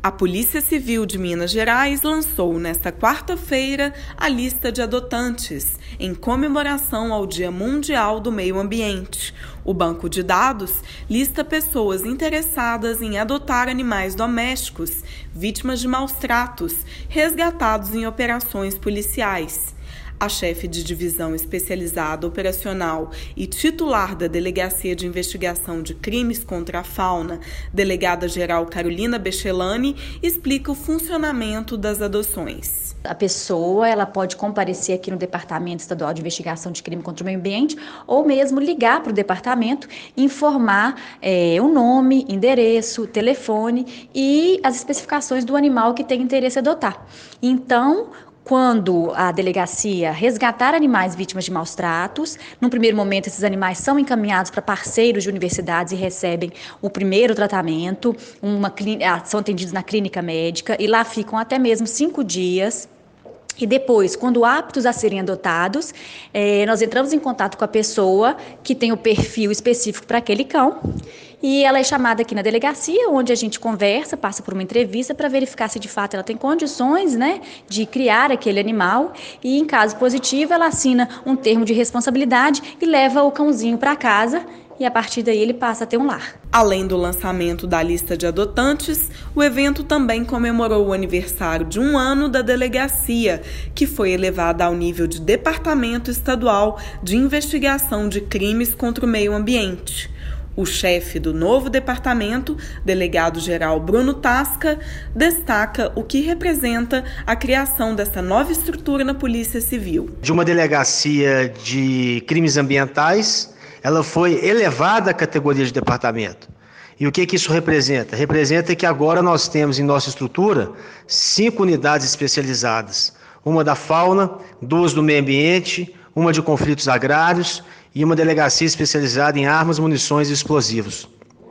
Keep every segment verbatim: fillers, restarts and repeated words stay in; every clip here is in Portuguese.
A Polícia Civil de Minas Gerais lançou nesta quarta-feira a lista de adotantes, em comemoração ao Dia Mundial do Meio Ambiente. O banco de dados lista pessoas interessadas em adotar animais domésticos, vítimas de maus-tratos, resgatados em operações policiais. A chefe de divisão especializada operacional e titular da Delegacia de Investigação de Crimes contra a Fauna, delegada-geral Carolina Bechelani, explica o funcionamento das adoções. A pessoa ela pode comparecer aqui no Departamento Estadual de Investigação de Crime contra o Meio Ambiente ou mesmo ligar para o departamento e informar é, o nome, endereço, telefone e as especificações do animal que tem interesse em adotar. Então, quando a delegacia resgatar animais vítimas de maus-tratos, no primeiro momento esses animais são encaminhados para parceiros de universidades e recebem o primeiro tratamento, uma, são atendidos na clínica médica e lá ficam até mesmo cinco dias. E depois, quando aptos a serem adotados, eh, nós entramos em contato com a pessoa que tem o perfil específico para aquele cão e ela é chamada aqui na delegacia, onde a gente conversa, passa por uma entrevista para verificar se de fato ela tem condições, né, de criar aquele animal e, em caso positivo, ela assina um termo de responsabilidade e leva o cãozinho para casa. E a partir daí ele passa a ter um lar. Além do lançamento da lista de adotantes, o evento também comemorou o aniversário de um ano da delegacia, que foi elevada ao nível de Departamento Estadual de Investigação de Crimes contra o Meio Ambiente. O chefe do novo departamento, delegado-geral Bruno Tasca, destaca o que representa a criação dessa nova estrutura na Polícia Civil. De uma delegacia de crimes ambientais, ela foi elevada à categoria de departamento. E o que, que isso representa? Representa que agora nós temos em nossa estrutura cinco unidades especializadas. Uma da fauna, duas do meio ambiente, uma de conflitos agrários e uma delegacia especializada em armas, munições e explosivos.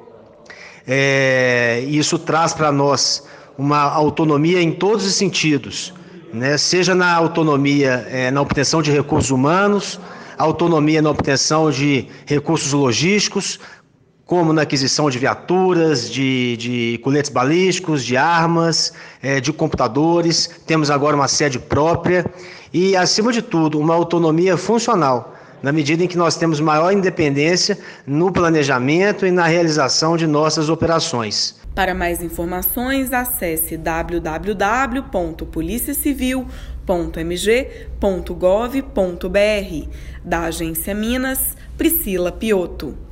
É, isso traz para nós uma autonomia em todos os sentidos, né? Seja na autonomia é, na obtenção de recursos humanos, autonomia na obtenção de recursos logísticos, como na aquisição de viaturas, de, de coletes balísticos, de armas, é, de computadores. Temos agora uma sede própria e, acima de tudo, uma autonomia funcional, na medida em que nós temos maior independência no planejamento e na realização de nossas operações. Para mais informações, acesse w w w ponto polícia civil ponto m g ponto gov ponto b r. Da Agência Minas, Priscila Piotto.